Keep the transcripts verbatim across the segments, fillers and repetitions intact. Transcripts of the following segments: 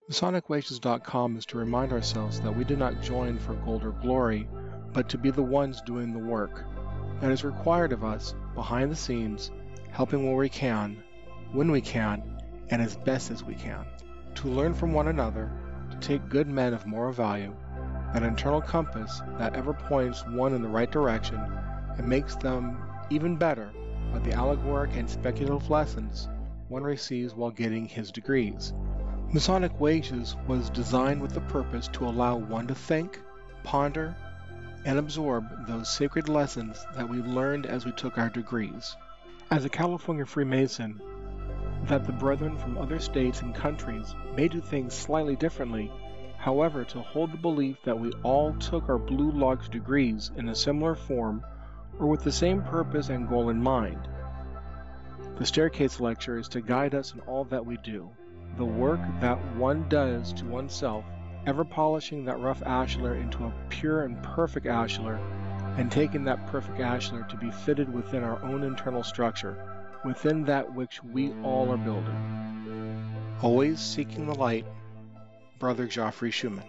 Masonic Wages dot com is to remind ourselves that we did not join for gold or glory, but to be the ones doing the work that is required of us behind the scenes, helping where we can, when we can, and as best as we can, to learn from one another, to take good men of moral value, that internal compass that ever points one in the right direction and makes them even better by the allegoric and speculative lessons one receives while getting his degrees. Masonic Wages was designed with the purpose to allow one to think, ponder, and absorb those sacred lessons that we learned as we took our degrees. As a California Freemason, that the brethren from other states and countries may do things slightly differently, however, to hold the belief that we all took our Blue Lodge degrees in a similar form or with the same purpose and goal in mind. The Staircase Lecture is to guide us in all that we do. The work that one does to oneself, ever polishing that rough ashlar into a pure and perfect ashlar, and taking that perfect ashlar to be fitted within our own internal structure, within that which we all are building. Always seeking the light, Brother Geoffrey Schumann.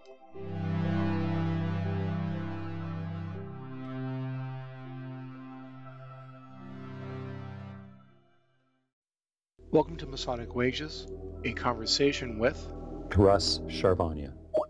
Welcome to Masonic Wages, a conversation with Russ Charvania.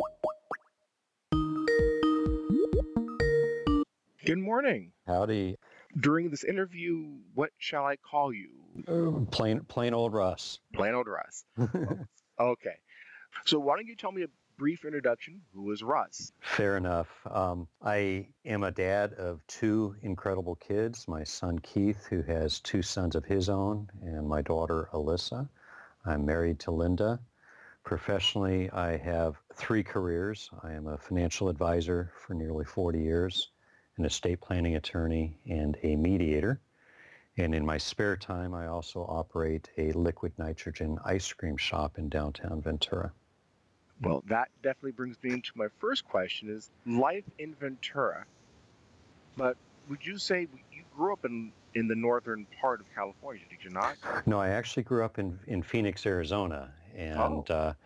Good morning. Howdy. During this interview, what shall I call you? Uh, plain, plain old Russ. Plain old Russ. Okay. So why don't you tell me a brief introduction? Who is Russ? Fair enough. Um, I am a dad of two incredible kids, my son Keith, who has two sons of his own, and my daughter Alyssa. I'm married to Linda. Professionally, I have three careers. I am a financial advisor for nearly forty years, an estate planning attorney, and a mediator. And in my spare time, I also operate a liquid nitrogen ice cream shop in downtown Ventura. Well, that definitely brings me into my first question is life in Ventura. But would you say you grew up in, in the northern part of California, did you not? No, I actually grew up in, in Phoenix, Arizona, and Oh. uh,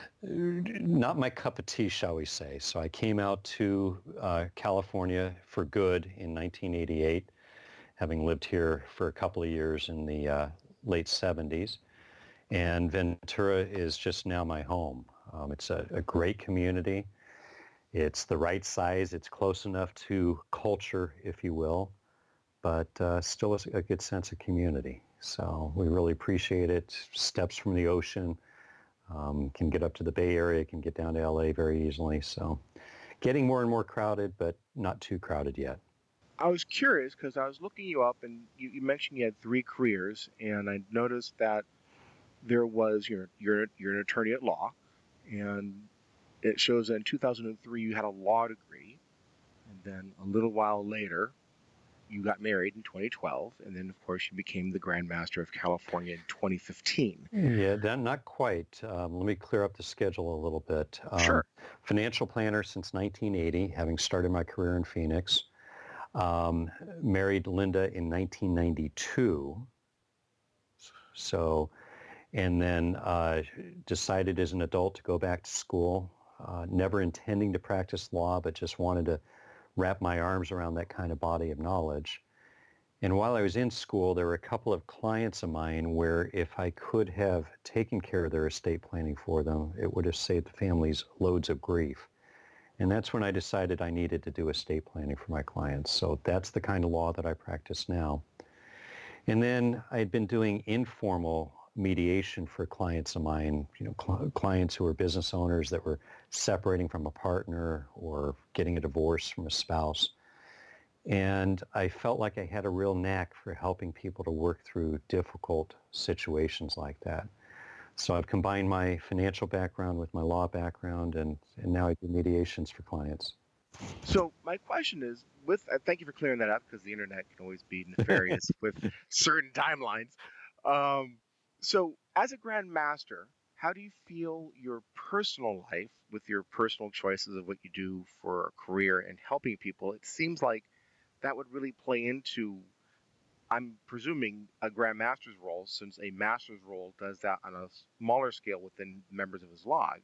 not my cup of tea, shall we say. So I came out to uh, California for good in nineteen eighty-eight, having lived here for a couple of years in the uh, late seventies. And Ventura is just now my home. Um, it's a, a great community. It's the right size. It's close enough to culture, if you will, but uh, still a, a good sense of community. So we really appreciate it. Steps from the ocean, um, can get up to the Bay Area, can get down to L A very easily. So getting more and more crowded, but not too crowded yet. I was curious because I was looking you up and you, you mentioned you had three careers, and I noticed that there was, you're, you're, you're an attorney at law, and it shows that in two thousand three you had a law degree, and then a little while later you got married in twenty twelve, and then of course you became the Grand Master of California in twenty fifteen. Yeah, that, not quite. Um, let me clear up the schedule a little bit. Um, Sure. Financial planner since nineteen eighty, having started my career in Phoenix. Um, married Linda in nineteen ninety-two. So, and then uh, decided as an adult to go back to school, uh, never intending to practice law, but just wanted to wrap my arms around that kind of body of knowledge. And while I was in school, there were a couple of clients of mine where if I could have taken care of their estate planning for them, it would have saved the families loads of grief. And that's when I decided I needed to do estate planning for my clients. So that's the kind of law that I practice now. And then I had been doing informal mediation for clients of mine, you know, cl- clients who were business owners that were separating from a partner or getting a divorce from a spouse. And I felt like I had a real knack for helping people to work through difficult situations like that. So I've combined my financial background with my law background, and, and now I do mediations for clients. So my question is, with uh, thank you for clearing that up because the internet can always be nefarious with certain timelines. Um, so as a Grand Master, how do you feel your personal life with your personal choices of what you do for a career and helping people? It seems like that would really play into I'm presuming a Grand Master's role, since a Master's role does that on a smaller scale within members of his lodge.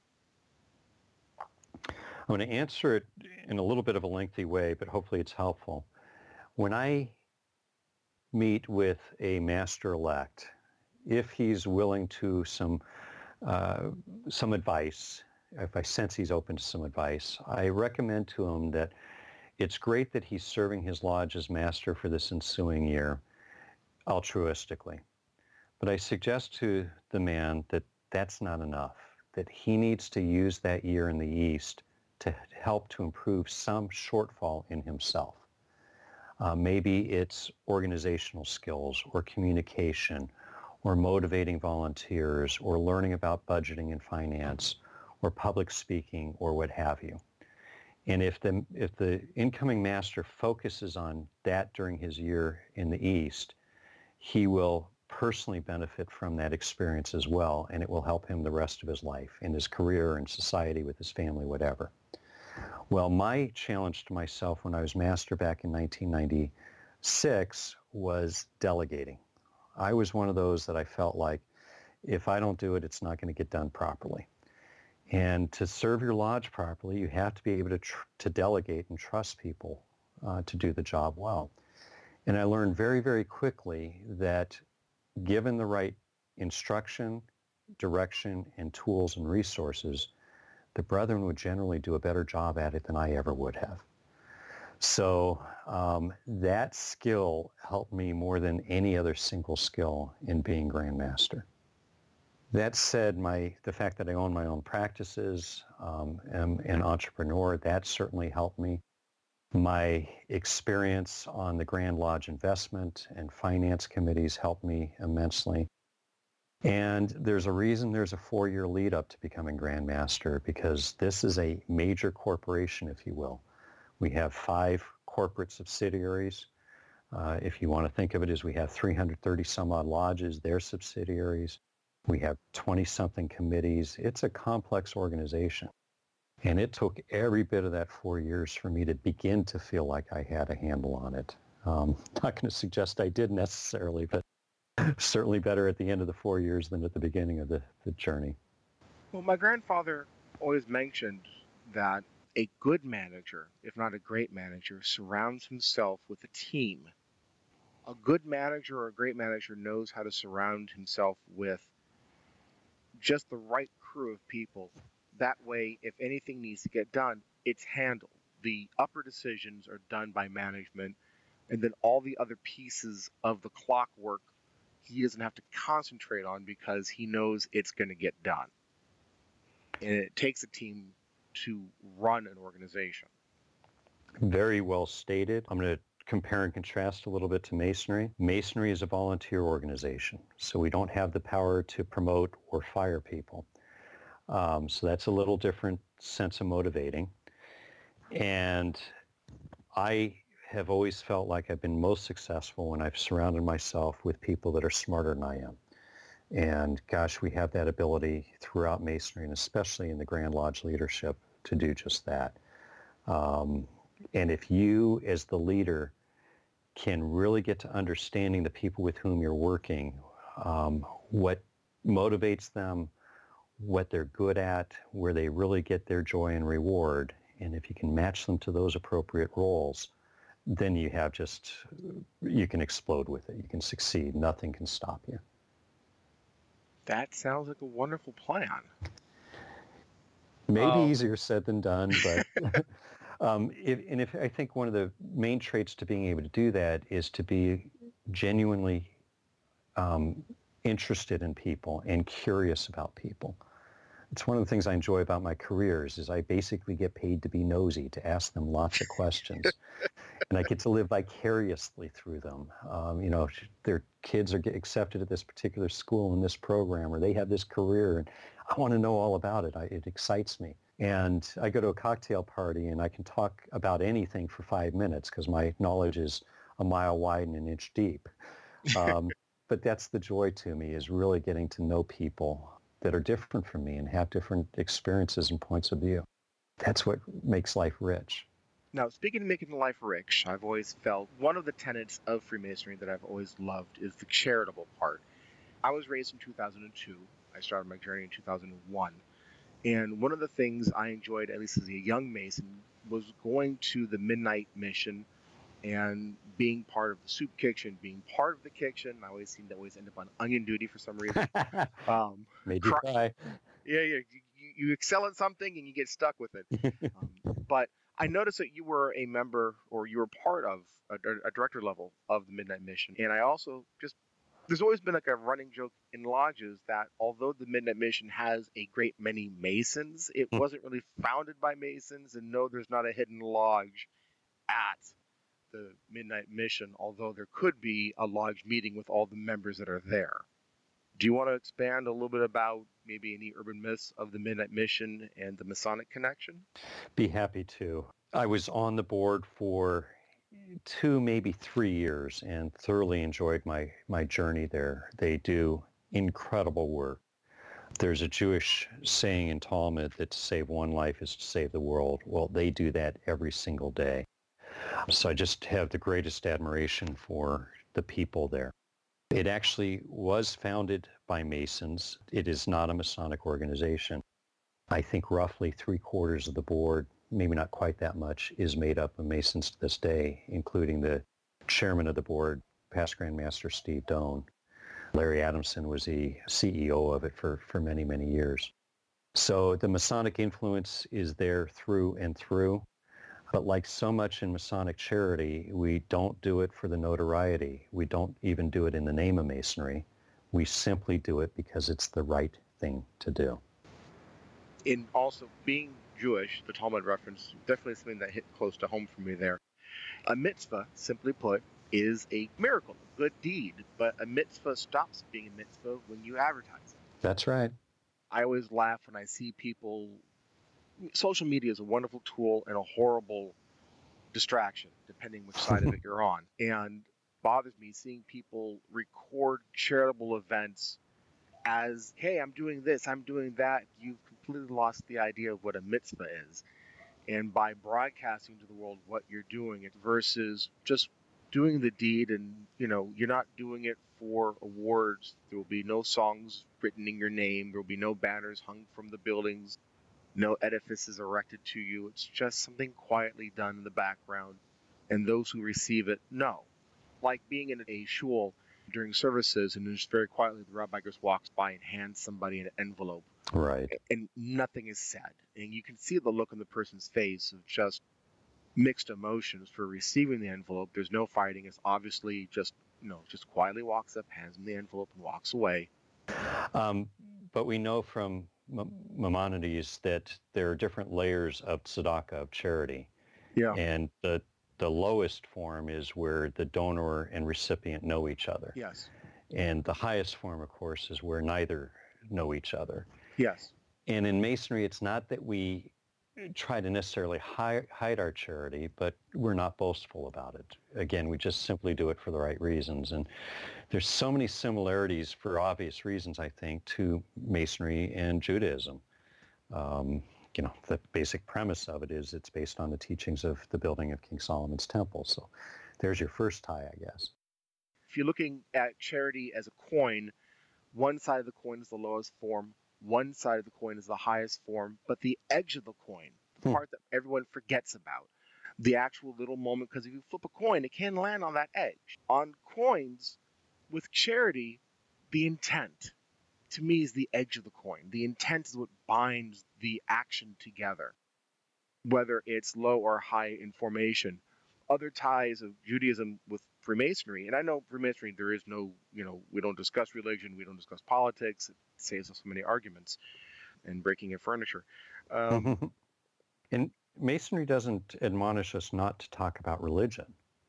I'm going to answer it in a little bit of a lengthy way, but hopefully it's helpful. When I meet with a master-elect, if he's willing to some uh, some advice, if I sense he's open to some advice, I recommend to him that it's great that he's serving his lodge as master for this ensuing year altruistically. But I suggest to the man that that's not enough, that he needs to use that year in the East to help to improve some shortfall in himself. Uh, maybe it's organizational skills or communication or motivating volunteers or learning about budgeting and finance or public speaking or what have you. And if the, if the incoming master focuses on that during his year in the East, he will personally benefit from that experience as well, and it will help him the rest of his life, in his career, in society, with his family, whatever. Well, my challenge to myself when I was master back in nineteen ninety-six was delegating. I was one of those that I felt like if I don't do it, it's not going to get done properly. And to serve your lodge properly, you have to be able to, tr- to delegate and trust people uh, to do the job well. And I learned very, very quickly that given the right instruction, direction, and tools and resources, the brethren would generally do a better job at it than I ever would have. So um, that skill helped me more than any other single skill in being Grand Master. That said, my the fact that I own my own practices, um, am an entrepreneur, that certainly helped me. My experience on the Grand Lodge investment and finance committees helped me immensely. And there's a reason there's a four-year lead up to becoming Grand Master, because this is a major corporation, if you will. We have five corporate subsidiaries. Uh, if you want to think of it as we have three hundred thirty some odd lodges, they're subsidiaries. We have twenty-something committees. It's a complex organization. And it took every bit of that four years for me to begin to feel like I had a handle on it. Um, not going to suggest I did necessarily, but certainly better at the end of the four years than at the beginning of the, the journey. Well, my grandfather always mentioned that a good manager, if not a great manager, surrounds himself with a team. A good manager or a great manager knows how to surround himself with just the right crew of people. That way, if anything needs to get done, it's handled. The upper decisions are done by management, and then all the other pieces of the clockwork he doesn't have to concentrate on because he knows it's going to get done. And it takes a team to run an organization. Very well stated. I'm going to compare and contrast a little bit to Masonry. Masonry is a volunteer organization, so we don't have the power to promote or fire people. Um, so that's a little different sense of motivating. And I have always felt like I've been most successful when I've surrounded myself with people that are smarter than I am. And gosh, we have that ability throughout Masonry, and especially in the Grand Lodge leadership, to do just that. Um, and if you, as the leader, can really get to understanding the people with whom you're working, um, what motivates them, what they're good at, where they really get their joy and reward, and if you can match them to those appropriate roles, then you have just, you can explode with it. You can succeed. Nothing can stop you. That sounds like a wonderful plan. Maybe um, easier said than done, but um, if, and if I think one of the main traits to being able to do that is to be genuinely um, interested in people and curious about people. It's one of the things I enjoy about my careers is I basically get paid to be nosy, to ask them lots of questions. And I get to live vicariously through them. Um, you know, their kids are get accepted at this particular school in this program, or they have this career, and I want to know all about it. I, it excites me. And I go to a cocktail party, and I can talk about anything for five minutes because my knowledge is a mile wide and an inch deep. Um, but that's the joy to me, is really getting to know people that are different from me and have different experiences and points of view. That's what makes life rich. Now, speaking of making life rich, I've always felt one of the tenets of Freemasonry that I've always loved is the charitable part. I was raised in two thousand two. I started my journey in two thousand one. And one of the things I enjoyed, at least as a young Mason, was going to the midnight mission and being part of the soup kitchen, being part of the kitchen. I always seemed to always end up on onion duty for some reason. Um, Made you cry. Yeah, yeah. You, you excel at something and you get stuck with it. um, but I noticed that you were a member, or you were part of a, a director level of the Midnight Mission. And I also just, there's always been like a running joke in lodges that although the Midnight Mission has a great many Masons, it wasn't really founded by Masons. And no, there's not a hidden lodge at the Midnight Mission, although there could be a lodge meeting with all the members that are there. Do you want to expand a little bit about maybe any urban myths of the Midnight Mission and the Masonic connection? Be happy to. I was on the board for two, maybe three years and thoroughly enjoyed my, my journey there. They do incredible work. There's a Jewish saying in Talmud that to save one life is to save the world. Well, they do that every single day. So I just have the greatest admiration for the people there. It actually was founded by Masons. It is not a Masonic organization. I think roughly three quarters of the board, maybe not quite that much, is made up of Masons to this day, including the chairman of the board, past Grand Master Steve Doan. Larry Adamson was the C E O of it for, for many, many years. So the Masonic influence is there through and through. But like so much in Masonic charity, we don't do it for the notoriety. We don't even do it in the name of Masonry. We simply do it because it's the right thing to do. In also being Jewish, the Talmud reference, definitely something that hit close to home for me there. A mitzvah, simply put, is a miracle, a good deed. But a mitzvah stops being a mitzvah when you advertise it. That's right. I always laugh when I see people. Social media is a wonderful tool and a horrible distraction, depending which side of it you're on. And bothers me seeing people record charitable events as, hey, I'm doing this, I'm doing that. You've completely lost the idea of what a mitzvah is. And by broadcasting to the world what you're doing, it versus just doing the deed, and, you know, you're not doing it for awards. There will be no songs written in your name. There will be no banners hung from the buildings. No edifices erected to you. It's just something quietly done in the background, and those who receive it know. Like being in a shul during services, and just very quietly the rabbi just walks by and hands somebody an envelope. Right. And nothing is said. And you can see the look on the person's face of just mixed emotions for receiving the envelope. There's no fighting. It's obviously just, you know, just quietly walks up, hands him the envelope, and walks away. Um, but we know from Maimonides that there are different layers of tzedakah, of charity. Yeah. And the the lowest form is where the donor and recipient know each other. Yes. And the highest form, of course, is where neither know each other. Yes. And in Masonry, it's not that we try to necessarily hide, hide our charity, but we're not boastful about it. Again, we just simply do it for the right reasons. And there's so many similarities, for obvious reasons, I think, to Masonry and Judaism. Um, you know, the basic premise of it is it's based on the teachings of the building of King Solomon's temple. So there's your first tie, I guess. If you're looking at charity as a coin, one side of the coin is the lowest form, one side of the coin is the highest form, but the edge of the coin, the Hmm. part that everyone forgets about, the actual little moment, because if you flip a coin, it can land on that edge. On coins, with charity, the intent, to me, is the edge of the coin. The intent is what binds the action together, whether it's low or high in formation. Other ties of Judaism with Freemasonry, and I know Freemasonry, there is no, you know, we don't discuss religion, we don't discuss politics. It saves us so many arguments and breaking of furniture. Um, and Masonry doesn't admonish us not to talk about religion.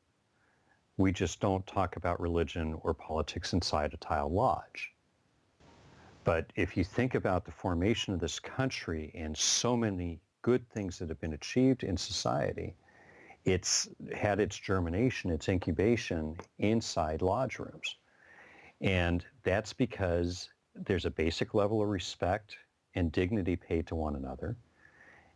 We just don't talk about religion or politics inside a tile lodge. But if you think about the formation of this country and so many good things that have been achieved in society, it's had its germination, its incubation inside lodge rooms. And that's because there's a basic level of respect and dignity paid to one another.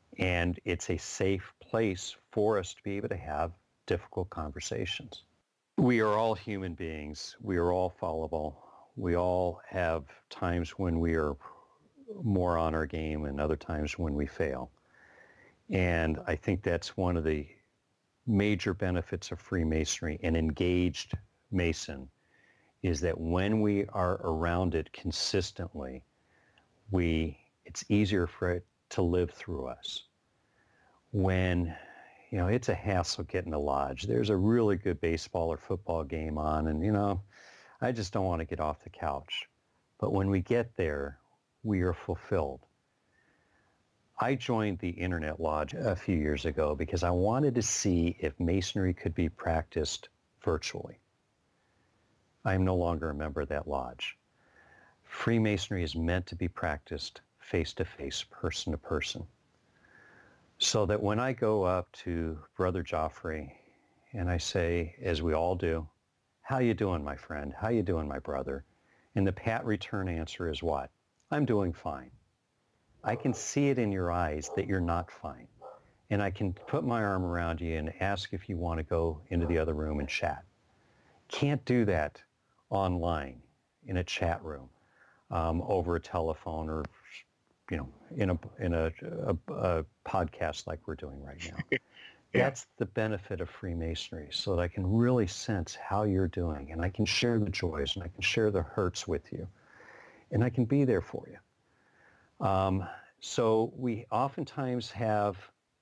And it's a safe place for us to be able to have difficult conversations. We are all human beings. We are all fallible. We all have times when we are more on our game and other times when we fail. And I think that's one of the major benefits of Freemasonry, an engaged Mason, is that when we are around it consistently, we it's easier for it to live through us. When, you know, it's a hassle getting to lodge. There's a really good baseball or football game on, and, you know, I just don't want to get off the couch. But when we get there, we are fulfilled. I joined the Internet Lodge a few years ago because I wanted to see if Masonry could be practiced virtually. I am no longer a member of that lodge. Freemasonry is meant to be practiced face-to-face, person-to-person. So that when I go up to Brother Joffrey and I say, as we all do, "How you doing, my friend? How you doing, my brother?" And the pat return answer is what? "I'm doing fine." I can see it in your eyes that you're not fine. And I can put my arm around you and ask if you want to go into the other room and chat. Can't do that online in a chat room, um, over a telephone, or, you know, in a in a, a, a podcast like we're doing right now. Yeah. That's the benefit of Freemasonry, so that I can really sense how you're doing, and I can share the joys, and I can share the hurts with you, and I can be there for you. Um, so we oftentimes have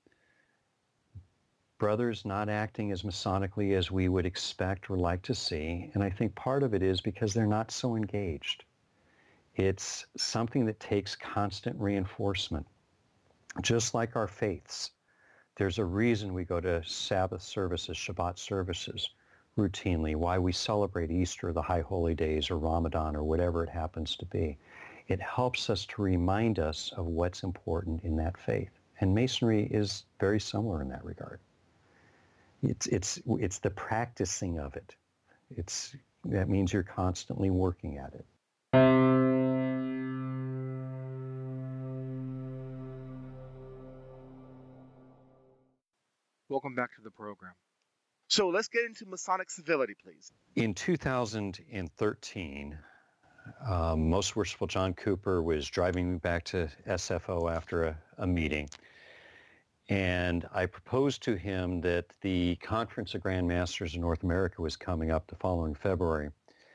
brothers not acting as Masonically as we would expect or like to see, and I think part of it is because they're not so engaged. It's something that takes constant reinforcement. Just like our faiths, there's a reason we go to Sabbath services, Shabbat services routinely, why we celebrate Easter, the High Holy Days, or Ramadan, or whatever it happens to be. It helps us to remind us of what's important in that faith. And Masonry is very similar in that regard. It's, it's, it's the practicing of it. It's, that means you're constantly working at it. Welcome back to the program. So let's get into Masonic civility, please. In two thousand thirteen, um, Most Worshipful John Cooper was driving me back to S F O after a, a meeting. And I proposed to him that the Conference of Grand Masters in North America was coming up the following February,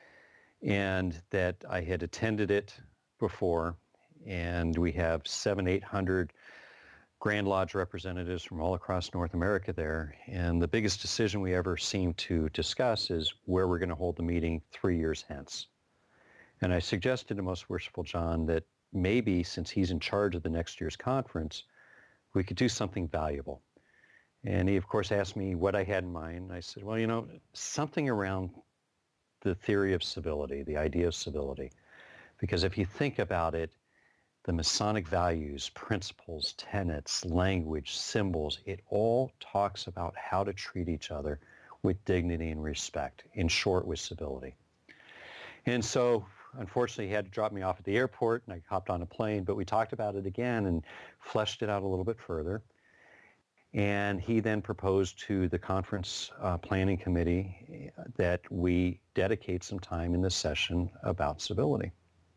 and that I had attended it before, and we have seven, eight hundred Grand Lodge representatives from all across North America there. And the biggest decision we ever seem to discuss is where we're going to hold the meeting three years hence. And I suggested to Most Worshipful John that maybe, since he's in charge of the next year's conference, we could do something valuable. And he, of course, asked me what I had in mind. And I said, well, you know, something around the theory of civility, the idea of civility. Because if you think about it, the Masonic values, principles, tenets, language, symbols, it all talks about how to treat each other with dignity and respect, in short, with civility. And so, unfortunately, he had to drop me off at the airport, and I hopped on a plane, but we talked about it again and fleshed it out a little bit further. And he then proposed to the conference uh, planning committee that we dedicate some time in this session about civility.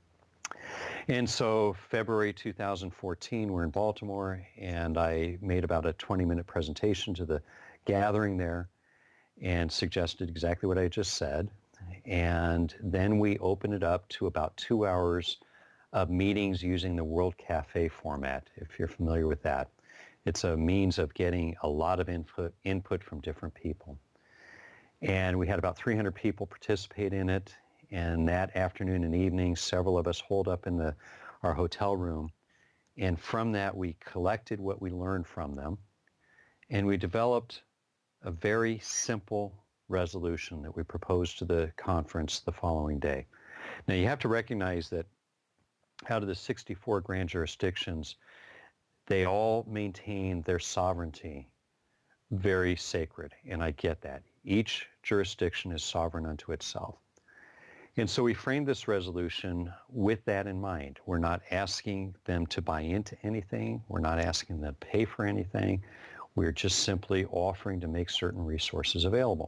And so February two thousand fourteen, we're in Baltimore, and I made about a twenty minute presentation to the gathering there and suggested exactly what I just said. And then we opened it up to about two hours of meetings using the World Cafe format, if you're familiar with that. It's a means of getting a lot of input, input from different people. And we had about three hundred people participate in it. And that afternoon and evening, several of us holed up in the, our hotel room. And from that, we collected what we learned from them. And we developed a very simple resolution that we proposed to the conference the following day. Now, you have to recognize that out of the sixty-four grand jurisdictions, they all maintain their sovereignty very sacred, and I get that. Each jurisdiction is sovereign unto itself. And so we framed this resolution with that in mind. We're not asking them to buy into anything. We're not asking them to pay for anything. We're just simply offering to make certain resources available.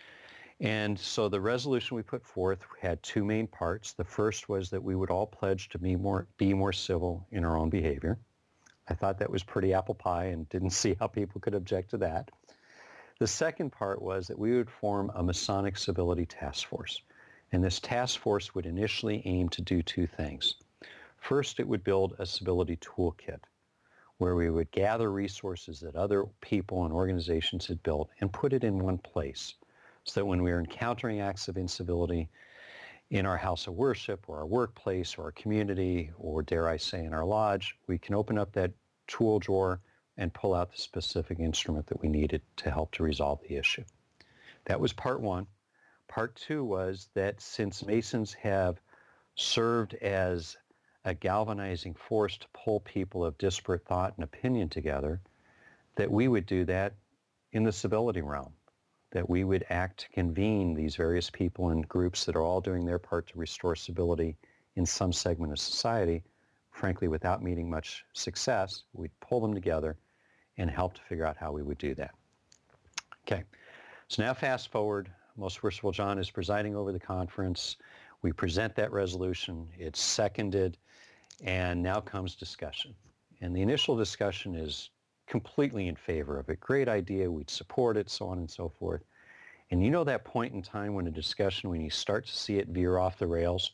And so the resolution we put forth had two main parts. The first was that we would all pledge to be more, be more civil in our own behavior. I thought that was pretty apple pie and didn't see how people could object to that. The second part was that we would form a Masonic Civility Task Force. And this task force would initially aim to do two things. First, it would build a civility toolkit where we would gather resources that other people and organizations had built and put it in one place, so that when we are encountering acts of incivility in our house of worship or our workplace or our community or, dare I say, in our lodge, we can open up that tool drawer and pull out the specific instrument that we needed to help to resolve the issue. That was part one. Part two was that since Masons have served as a galvanizing force to pull people of disparate thought and opinion together, that we would do that in the civility realm, that we would act to convene these various people and groups that are all doing their part to restore civility in some segment of society. Frankly, without meeting much success, we'd pull them together and help to figure out how we would do that. Okay, so now fast forward. Most Worshipful John is presiding over the conference. We present that resolution. It's seconded, and now comes discussion. And the initial discussion is completely in favor of it. Great idea. We'd support it, so on and so forth. And you know that point in time when a discussion, when you start to see it veer off the rails?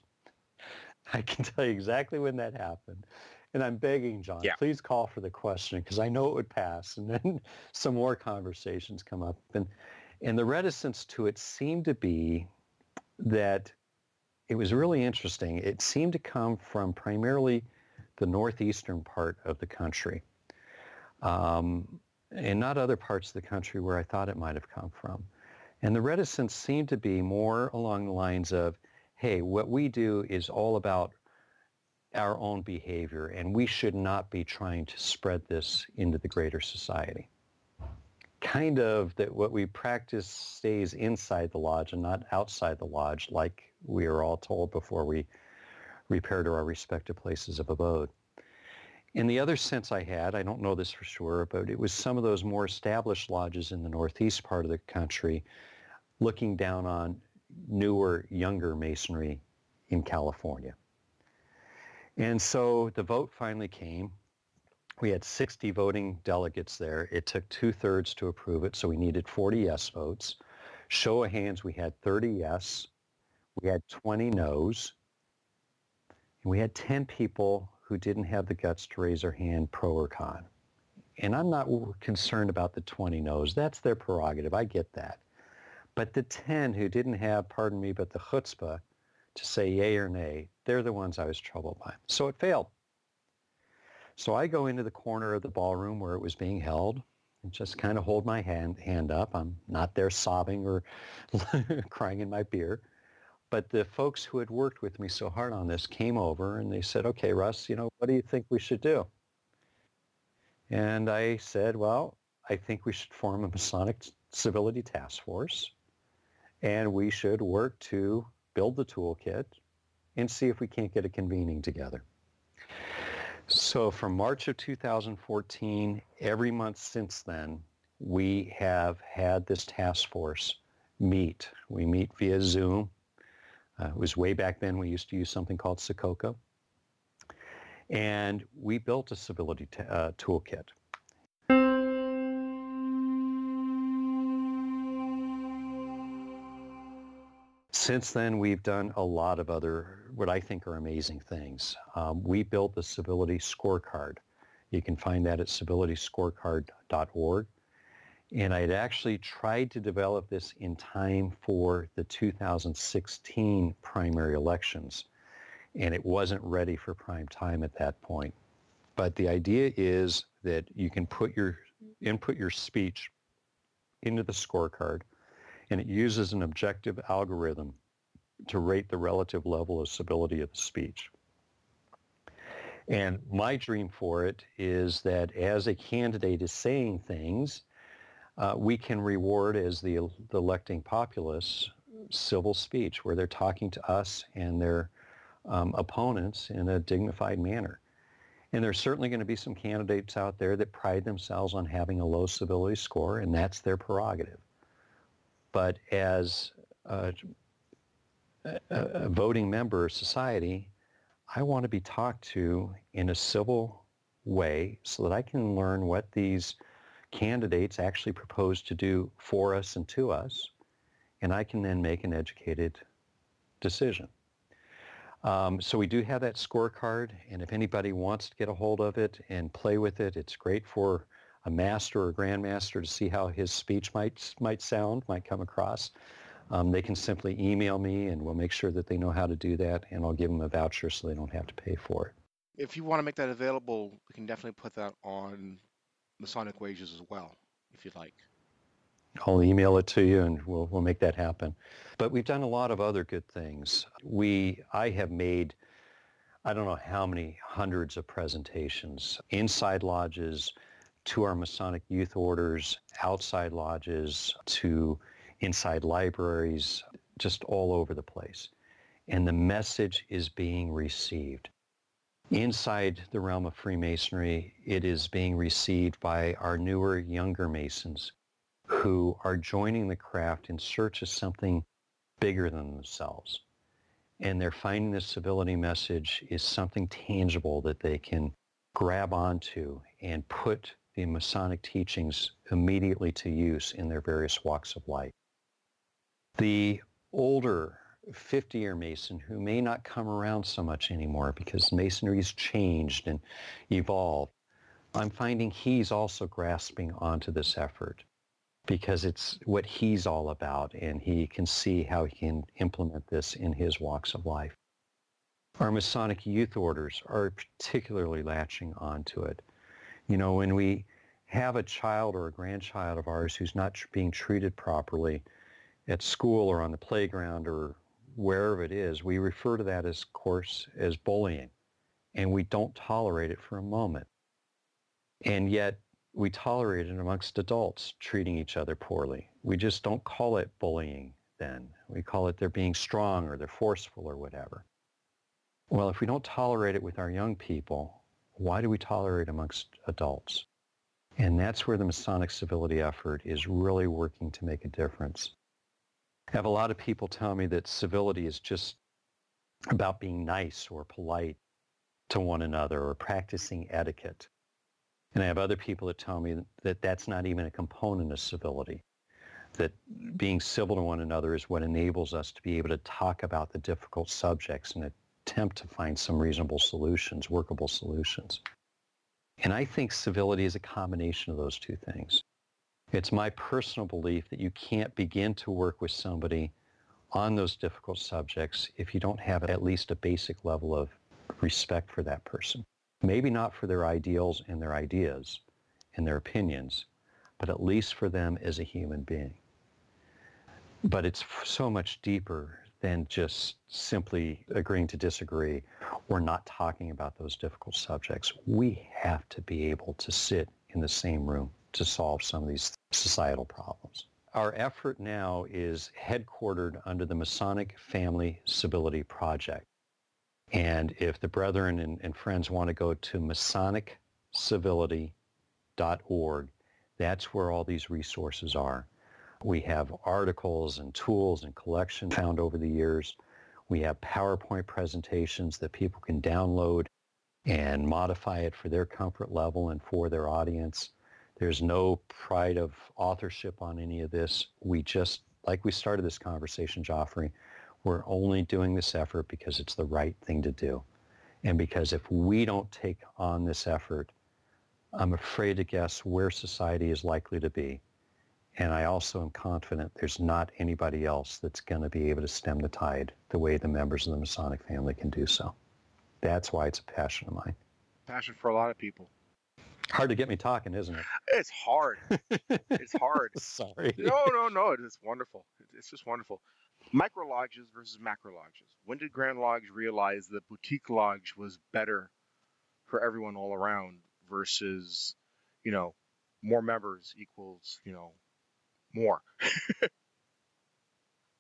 I can tell you exactly when that happened. And I'm begging, John, Yeah. please call for the question, because I know it would pass. And then some more conversations come up. And, and the reticence to it seemed to be that it was really interesting. It seemed to come from primarily the northeastern part of the country, um, and not other parts of the country where I thought it might have come from. And the reticence seemed to be more along the lines of, hey, what we do is all about our own behavior, and we should not be trying to spread this into the greater society. Kind of that what we practice stays inside the lodge and not outside the lodge, like we are all told before we repair to our respective places of abode. And the other sense I had, I don't know this for sure, but it was some of those more established lodges in the northeast part of the country looking down on newer, younger masonry in California. And so the vote finally came. We had sixty voting delegates there. It took two-thirds to approve it, so we needed forty yes votes. Show of hands, we had thirty yes. We had twenty no's. And we had ten people who didn't have the guts to raise their hand pro or con. And I'm not concerned about the twenty no's. That's their prerogative. I get that. But the ten who didn't have, pardon me, but the chutzpah to say yay or nay, they're the ones I was troubled by. So it failed. So I go into the corner of the ballroom where it was being held and just kind of hold my hand, hand up. I'm not there sobbing or crying in my beer. But the folks who had worked with me so hard on this came over and they said, okay, Russ, you know, what do you think we should do? And I said, well, I think we should form a Masonic Civility Task Force, and we should work to build the toolkit and see if we can't get a convening together. So from March of two thousand fourteen, every month since then, we have had this task force meet. We meet via Zoom. Uh, it was way back then we used to use something called Sococo. And we built a civility t- uh, toolkit. Since then, we've done a lot of other, what I think are amazing things. Um, we built the Civility Scorecard. You can find that at civility scorecard dot org. And I had actually tried to develop this in time for the two thousand sixteen primary elections, and it wasn't ready for prime time at that point. But the idea is that you can put your input your speech into the scorecard, and it uses an objective algorithm to rate the relative level of civility of the speech. And my dream for it is that as a candidate is saying things, uh, we can reward, as the, the electing populace, civil speech where they're talking to us and their um, opponents in a dignified manner. And there's certainly going to be some candidates out there that pride themselves on having a low civility score, and that's their prerogative. But as a, a, a voting member of society, I want to be talked to in a civil way so that I can learn what these candidates actually propose to do for us and to us, and I can then make an educated decision. Um, so we do have that scorecard, and if anybody wants to get a hold of it and play with it, it's great for a master or a grandmaster to see how his speech might might sound, might come across. Um, they can simply email me, and we'll make sure that they know how to do that, and I'll give them a voucher so they don't have to pay for it. If you want to make that available, we can definitely put that on Masonic Wages as well, if you'd like. I'll email it to you, and we'll we'll make that happen. But we've done a lot of other good things. We I have made, I don't know how many hundreds of presentations inside lodges, to our Masonic youth orders, outside lodges, to inside libraries, just all over the place. And the message is being received. Inside the realm of Freemasonry, it is being received by our newer, younger Masons who are joining the craft in search of something bigger than themselves. And they're finding the civility message is something tangible that they can grab onto and put the Masonic teachings immediately to use in their various walks of life. The older fifty-year Mason who may not come around so much anymore because Masonry's changed and evolved, I'm finding he's also grasping onto this effort because it's what he's all about, and he can see how he can implement this in his walks of life. Our Masonic youth orders are particularly latching onto it. You know, when we have a child or a grandchild of ours who's not tr- being treated properly at school or on the playground or wherever it is, we refer to that as course as bullying, and we don't tolerate it for a moment. And yet we tolerate it amongst adults treating each other poorly. We just don't call it bullying then. We call it they're being strong or they're forceful or whatever. Well, if we don't tolerate it with our young people, why do we tolerate it amongst adults? And that's where the Masonic civility effort is really working to make a difference. I have a lot of people tell me that civility is just about being nice or polite to one another or practicing etiquette. And I have other people that tell me that that's not even a component of civility, that being civil to one another is what enables us to be able to talk about the difficult subjects and attempt to find some reasonable solutions, workable solutions. And I think civility is a combination of those two things. It's my personal belief that you can't begin to work with somebody on those difficult subjects if you don't have at least a basic level of respect for that person. Maybe not for their ideals and their ideas and their opinions, but at least for them as a human being. But it's so much deeper than just simply agreeing to disagree or not talking about those difficult subjects. We have to be able to sit in the same room to solve some of these societal problems. Our effort now is headquartered under the Masonic Family Civility Project. And if the brethren and, and friends want to go to masonic civility dot org, that's where all these resources are. We have articles and tools and collections found over the years. We have PowerPoint presentations that people can download and modify it for their comfort level and for their audience. There's no pride of authorship on any of this. We just, like we started this conversation, Joffrey, we're only doing this effort because it's the right thing to do. And because if we don't take on this effort, I'm afraid to guess where society is likely to be. And I also am confident there's not anybody else that's going to be able to stem the tide the way the members of the Masonic family can do so. That's why it's a passion of mine. Passion for a lot of people. Hard to get me talking, isn't it? It's hard. It's hard. Sorry. No, no, no. It's wonderful. It's just wonderful. Micro lodges versus macro lodges. When did Grand Lodge realize that boutique lodge was better for everyone all around versus, you know, more members equals, you know, more?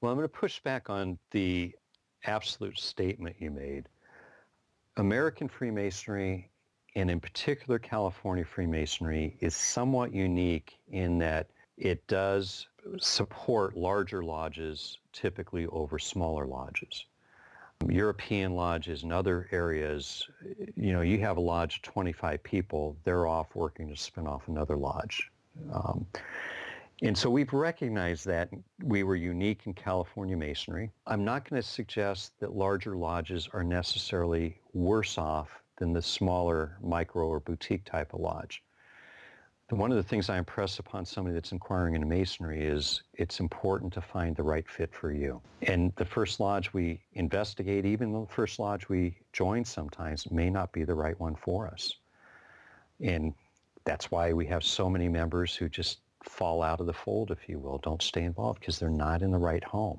Well, I'm going to push back on the absolute statement you made. American Freemasonry, and in particular California Freemasonry, is somewhat unique in that it does support larger lodges typically over smaller lodges. European lodges and other areas, you know, you have a lodge of twenty-five people, they're off working to spin off another lodge. Um, and so we've recognized that we were unique in California Masonry. I'm not going to suggest that larger lodges are necessarily worse off than the smaller micro or boutique type of lodge. One of the things I impress upon somebody that's inquiring into Masonry is it's important to find the right fit for you. And the first lodge we investigate, even the first lodge we join sometimes, may not be the right one for us. And that's why we have so many members who just fall out of the fold, if you will, don't stay involved because they're not in the right home.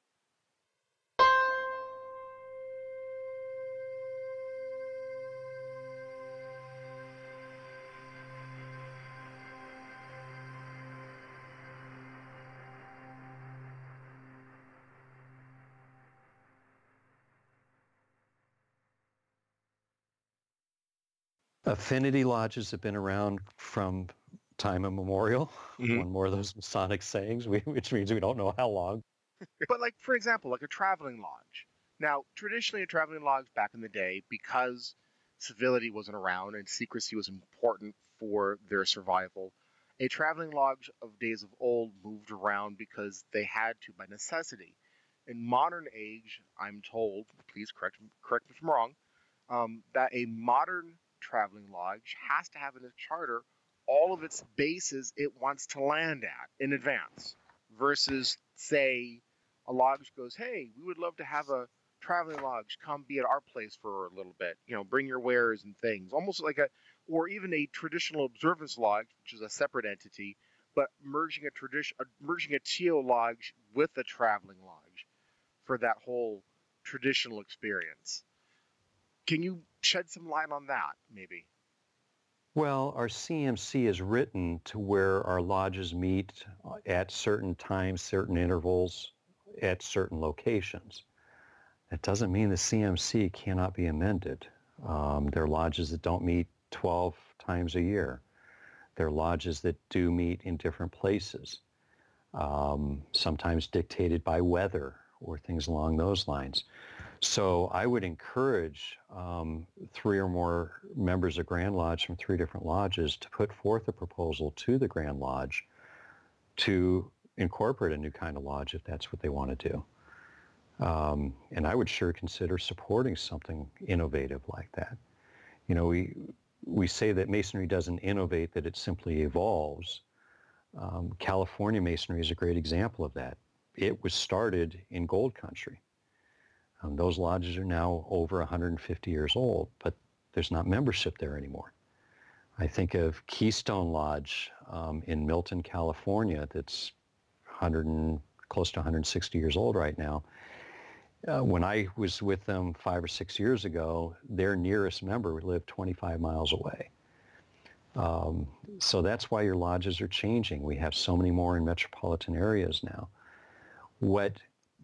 Affinity lodges have been around from time immemorial. Mm-hmm. One more of those Masonic sayings, which means we don't know how long. But like, for example, like a traveling lodge. Now, traditionally a traveling lodge back in the day, because civility wasn't around and secrecy was important for their survival, a traveling lodge of days of old moved around because they had to by necessity. In modern age, I'm told, please correct, correct me if I'm wrong, um, that a modern traveling lodge has to have in its charter all of its bases it wants to land at in advance, versus, say, a lodge goes, hey, we would love to have a traveling lodge come be at our place for a little bit, you know, bring your wares and things, almost like a, or even a traditional observance lodge, which is a separate entity, but merging a tradition, merging a T O lodge with a traveling lodge for that whole traditional experience. Can you shed some light on that, maybe? Well, our C M C is written to where our lodges meet at certain times, certain intervals, at certain locations. That doesn't mean the C M C cannot be amended. Um, there are lodges that don't meet twelve times a year. There are lodges that do meet in different places, um, sometimes dictated by weather or things along those lines. So I would encourage um, three or more members of Grand Lodge from three different lodges to put forth a proposal to the Grand Lodge to incorporate a new kind of lodge if that's what they want to do. Um, and I would sure consider supporting something innovative like that. You know, we, we say that Masonry doesn't innovate, that it simply evolves. Um, California Masonry is a great example of that. It was started in gold country. Um, those lodges are now over one hundred fifty years old, but there's not membership there anymore. I think of Keystone Lodge um, in Milton, California, that's one hundred and, close to one hundred sixty years old right now. Uh, when I was with them five or six years ago, their nearest member lived twenty-five miles away. Um, so that's why your lodges are changing. We have so many more in metropolitan areas now. What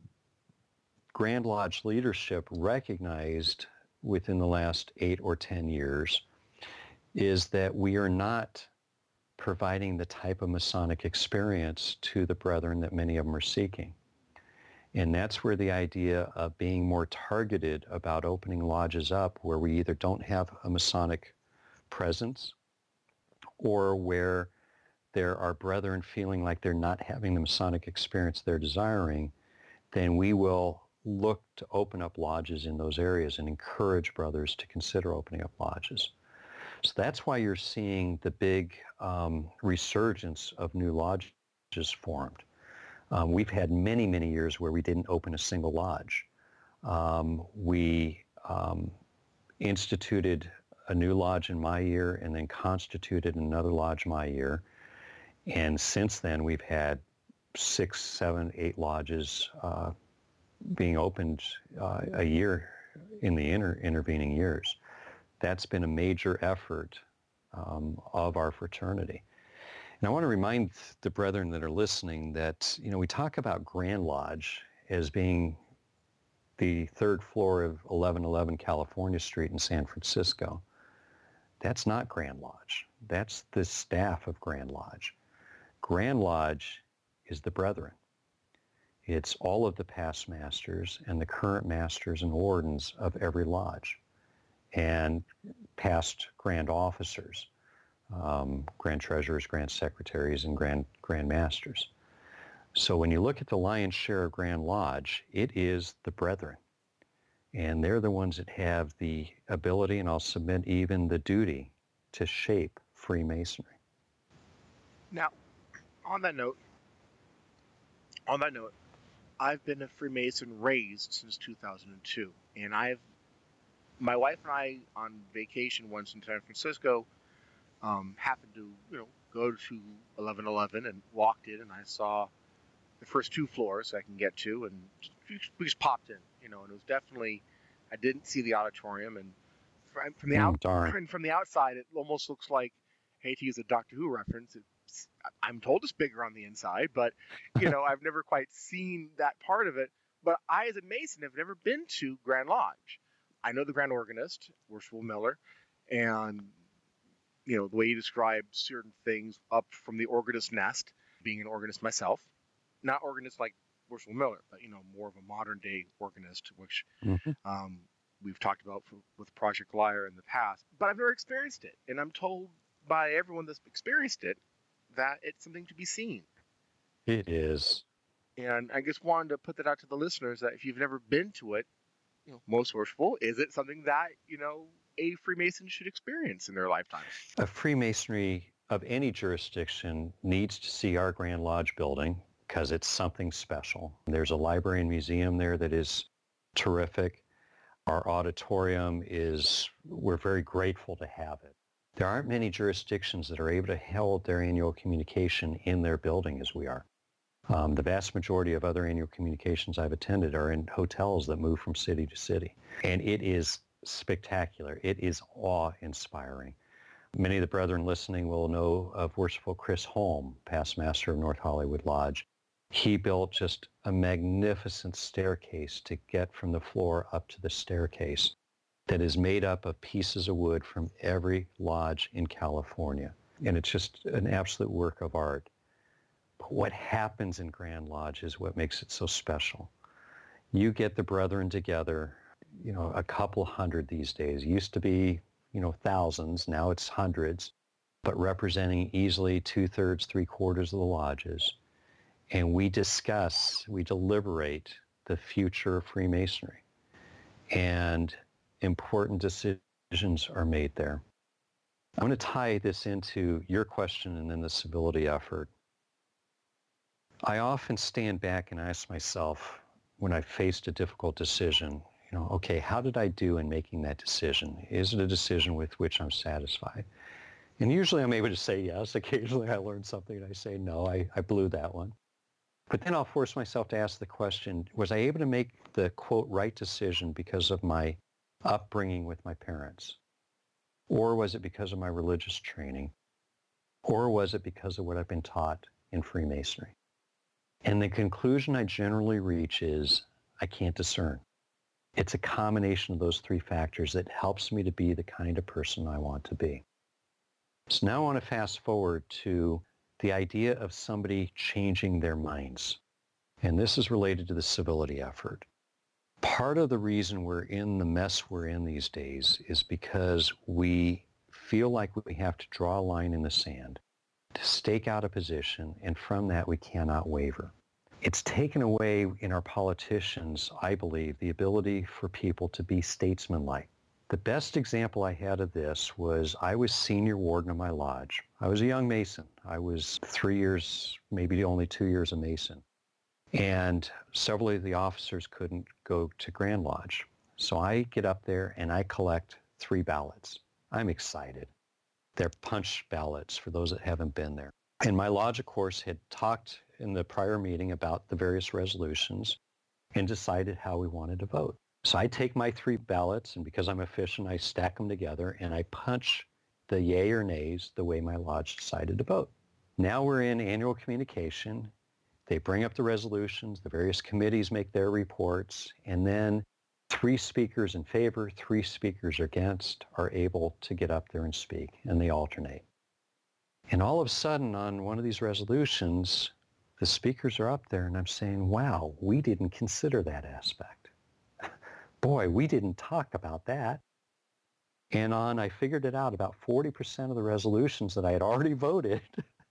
Grand Lodge leadership recognized within the last eight or ten years is that we are not providing the type of Masonic experience to the brethren that many of them are seeking. And that's where the idea of being more targeted about opening lodges up where we either don't have a Masonic presence or where there are brethren feeling like they're not having the Masonic experience they're desiring, then we will look to open up lodges in those areas and encourage brothers to consider opening up lodges. So that's why you're seeing the big um, resurgence of new lodges formed. Um, we've had many, many years where we didn't open a single lodge. Um, we um, instituted a new lodge in my year and then constituted another lodge my year. And since then, we've had six, seven, eight lodges uh, being opened uh, a year in the inter intervening years. That's been a major effort um, of our fraternity. And I want to remind the brethren that are listening that, you know, we talk about Grand Lodge, as being the third floor of eleven eleven California Street in San Francisco, that's not Grand Lodge. That's the staff of Grand Lodge. Grand Lodge is the brethren. It's all of the past masters and the current masters and wardens of every lodge, and past grand officers, um, grand treasurers, grand secretaries, and grand grand masters. So when you look at the lion's share of Grand Lodge, it is the brethren. And they're the ones that have the ability, and I'll submit even the duty, to shape Freemasonry. Now, on that note, on that note, I've been a Freemason raised since two thousand two, and I've, my wife and I, on vacation once in San Francisco, um, happened to, you know, go to eleven eleven and walked in, and I saw the first two floors I can get to, and we just popped in, you know, and it was definitely, I didn't see the auditorium, and from, from the Mm, out, darn. from the outside, it almost looks like, I hate to use a Doctor Who reference, it's, I'm told it's bigger on the inside, but, you know, I've never quite seen that part of it. But I, as a Mason, have never been to Grand Lodge. I know the Grand Organist, Worshipful Miller, and, you know, the way he described certain things up from the organist nest, being an organist myself, not organist like Worshipful Miller, but, you know, more of a modern day organist, which Mhm. um, we've talked about for, with Project Lyre in the past. But I've never experienced it, and I'm told by everyone that's experienced it that it's something to be seen. It is. And I just wanted to put that out to the listeners that if you've never been to it, you know, most worshipful, is it something that, you know, a Freemason should experience in their lifetime? A Freemasonry of any jurisdiction needs to see our Grand Lodge building because it's something special. There's a library and museum there that is terrific. Our auditorium is, we're very grateful to have it. There aren't many jurisdictions that are able to hold their annual communication in their building as we are. Um, the vast majority of other annual communications I've attended are in hotels that move from city to city. And it is spectacular. It is awe-inspiring. Many of the brethren listening will know of Worshipful Chris Holm, past master of North Hollywood Lodge. He built just a magnificent staircase to get from the floor up to the staircase that is made up of pieces of wood from every lodge in California. And it's just an absolute work of art. But what happens in Grand Lodge is what makes it so special. You get the brethren together, you know, a couple hundred these days. It used to be, you know, thousands. Now it's hundreds, but representing easily two-thirds, three-quarters of the lodges. And we discuss, we deliberate the future of Freemasonry. And important decisions are made there. I'm going to tie this into your question and then the civility effort. I often stand back and ask myself when I faced a difficult decision, you know, okay, how did I do in making that decision? Is it a decision with which I'm satisfied? And usually I'm able to say yes. Occasionally I learn something and I say, no, I, I blew that one. But then I'll force myself to ask the question, was I able to make the, quote, right decision because of my upbringing with my parents? Or was it because of my religious training? Or was it because of what I've been taught in Freemasonry? And the conclusion I generally reach is I can't discern. It's a combination of those three factors that helps me to be the kind of person I want to be. So now I want to fast forward to the idea of somebody changing their minds. And this is related to the civility effort. Part of the reason we're in the mess we're in these days is because we feel like we have to draw a line in the sand, to stake out a position, and from that we cannot waver. It's taken away in our politicians, I believe, the ability for people to be statesmanlike. The best example I had of this was I was senior warden of my lodge. I was a young Mason. I was three years, maybe only two years a Mason. And several of the officers couldn't go to Grand Lodge. So I get up there and I collect three ballots. I'm excited. They're punch ballots for those that haven't been there. And my lodge, of course, had talked in the prior meeting about the various resolutions and decided how we wanted to vote. So I take my three ballots, and because I'm efficient, I stack them together, and I punch the yay or nays the way my lodge decided to vote. Now we're in annual communication. They bring up the resolutions, the various committees make their reports, and then three speakers in favor, three speakers against are able to get up there and speak, and they alternate. And all of a sudden on one of these resolutions, the speakers are up there and I'm saying, wow, we didn't consider that aspect. Boy, we didn't talk about that. And on, I figured it out, about forty percent of the resolutions that I had already voted,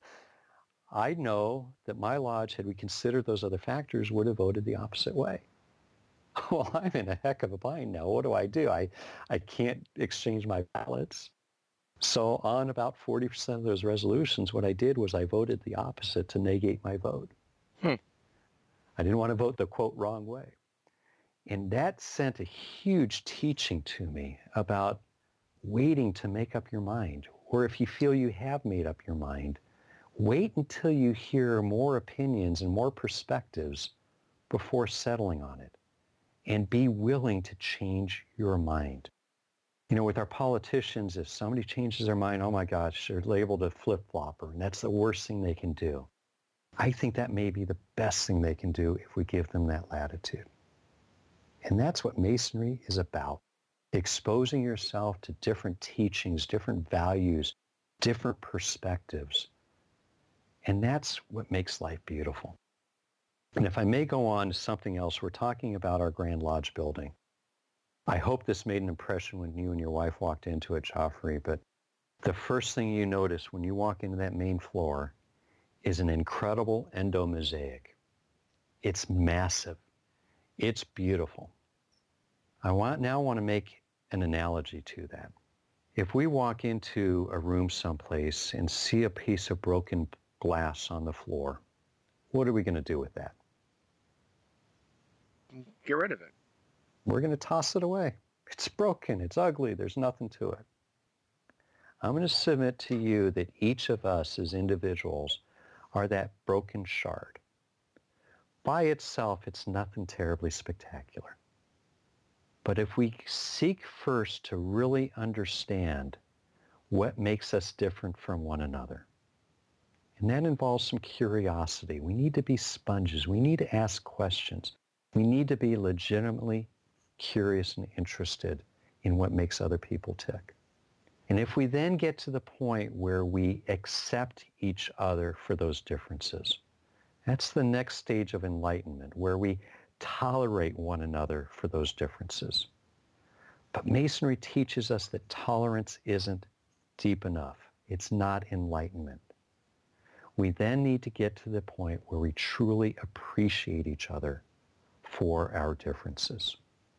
I know that my lodge, had we considered those other factors, would have voted the opposite way. Well, I'm in a heck of a bind now. What do I do? I, I can't exchange my ballots. So on about forty percent of those resolutions, what I did was I voted the opposite to negate my vote. Hmm. I didn't want to vote the, quote, wrong way. And that sent a huge teaching to me about waiting to make up your mind. Or if you feel you have made up your mind, wait until you hear more opinions and more perspectives before settling on it. And be willing to change your mind. You know, with our politicians, if somebody changes their mind, oh my gosh, they're labeled a flip-flopper, and that's the worst thing they can do. I think that may be the best thing they can do if we give them that latitude. And that's what Masonry is about. Exposing yourself to different teachings, different values, different perspectives. And that's what makes life beautiful. And if I may go on to something else, we're talking about our Grand Lodge building. I hope this made an impression when you and your wife walked into it, Joffrey, but the first thing you notice when you walk into that main floor is an incredible endomosaic. It's massive. It's beautiful. I want, now want to make an analogy to that. If we walk into a room someplace and see a piece of broken glass on the floor, what are we going to do with that? Get rid of it. We're going to toss it away. It's broken. It's ugly. There's nothing to it. I'm going to submit to you that each of us as individuals are that broken shard. By itself, it's nothing terribly spectacular. But if we seek first to really understand what makes us different from one another, and that involves some curiosity. We need to be sponges. We need to ask questions. We need to be legitimately curious and interested in what makes other people tick. And if we then get to the point where we accept each other for those differences, that's the next stage of enlightenment, where we tolerate one another for those differences. But Masonry teaches us that tolerance isn't deep enough. It's not enlightenment. We then need to get to the point where we truly appreciate each other for our differences.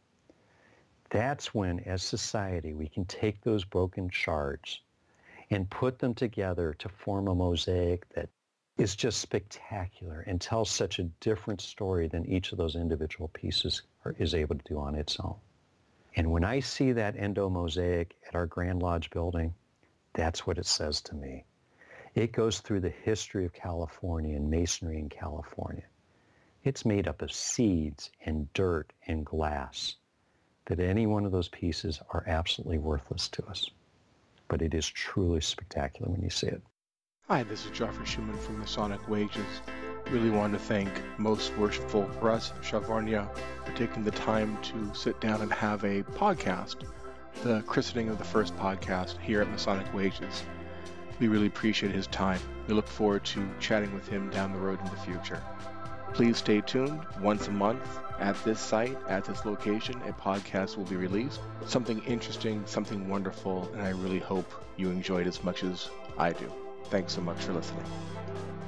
That's when, as society, we can take those broken shards and put them together to form a mosaic that is just spectacular and tells such a different story than each of those individual pieces are, is able to do on its own. And when I see that endomosaic at our Grand Lodge building, that's what it says to me. It goes through the history of California and Masonry in California. It's made up of seeds and dirt and glass, that any one of those pieces are absolutely worthless to us. But it is truly spectacular when you see it. Hi, this is Joffrey Schumann from Masonic Wages. Really want to thank Most Worshipful Russ Chavarnia for taking the time to sit down and have a podcast, the christening of the first podcast here at Masonic Wages. We really appreciate his time. We look forward to chatting with him down the road in the future. Please stay tuned. Once a month at this site, at this location, a podcast will be released. Something interesting, something wonderful, and I really hope you enjoyed as much as I do. Thanks so much for listening.